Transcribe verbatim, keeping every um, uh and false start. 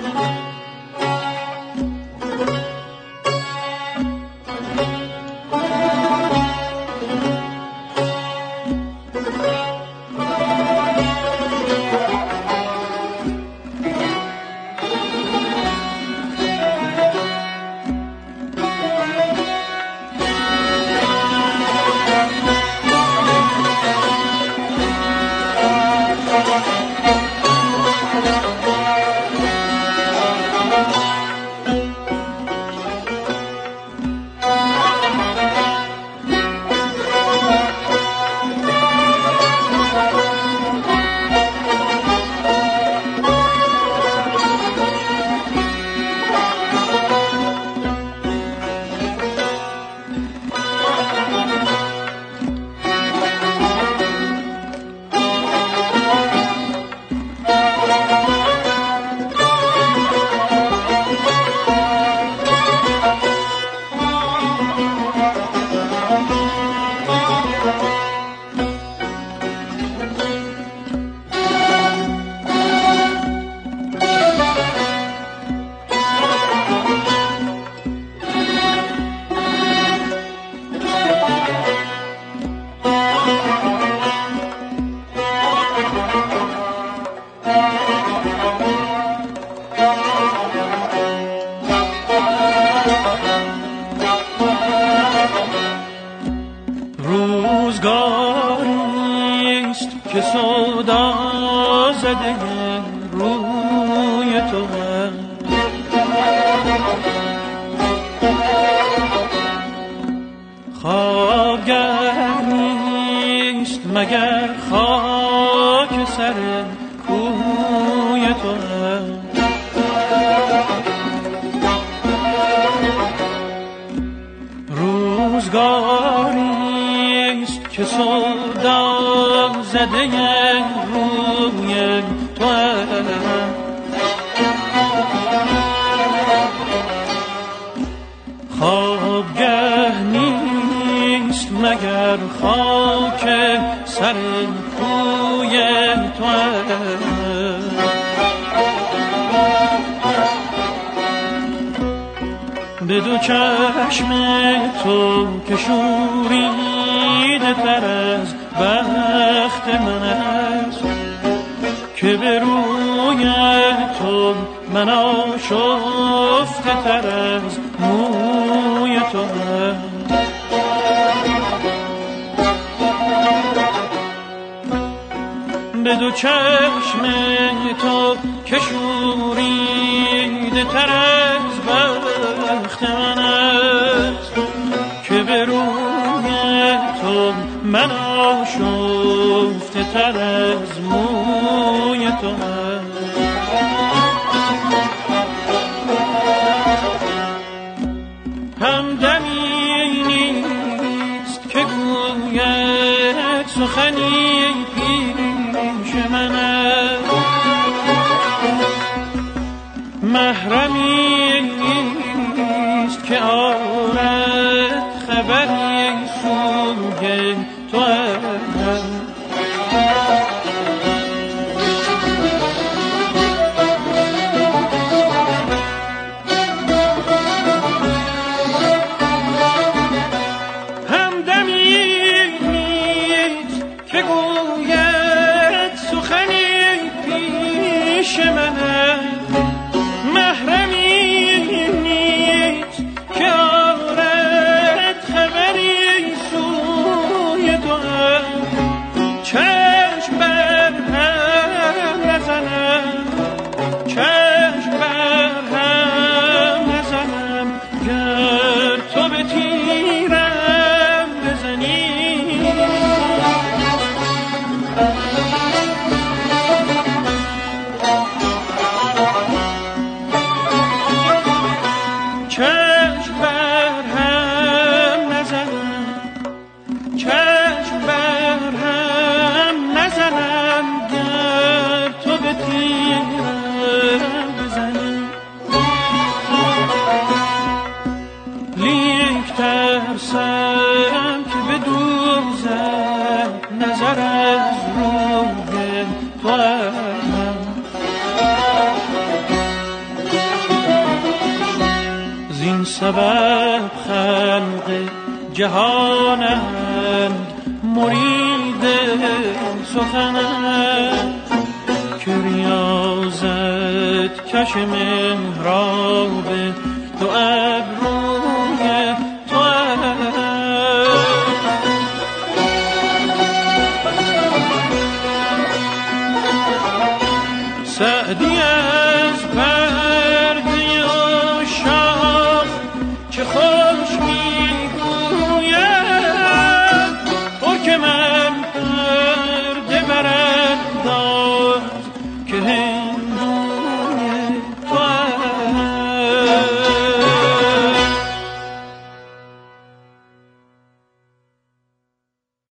روزگاریست که سودا زده روی تو خوابگر نیست مگر خاک سر کوی تو روزگاریست که سودا زده روی تو خوابگه نیست مگر خاک سر کوی تو به دو چشم تو که شوریده تر از بخت من است که به روی تو من آشفته تر از موی تو است به دو چشم تو که شوریده تر از بخت من است که به روی تو من آشفته تر از موی تو است همدمی نیست که گوید سخنی پیش من است محرمی نیست که آرد خبری سوی تو است محرمی سبب خلق جهانند مرید سخنند که ریاضت کش محراب دو ابروی تو سعدی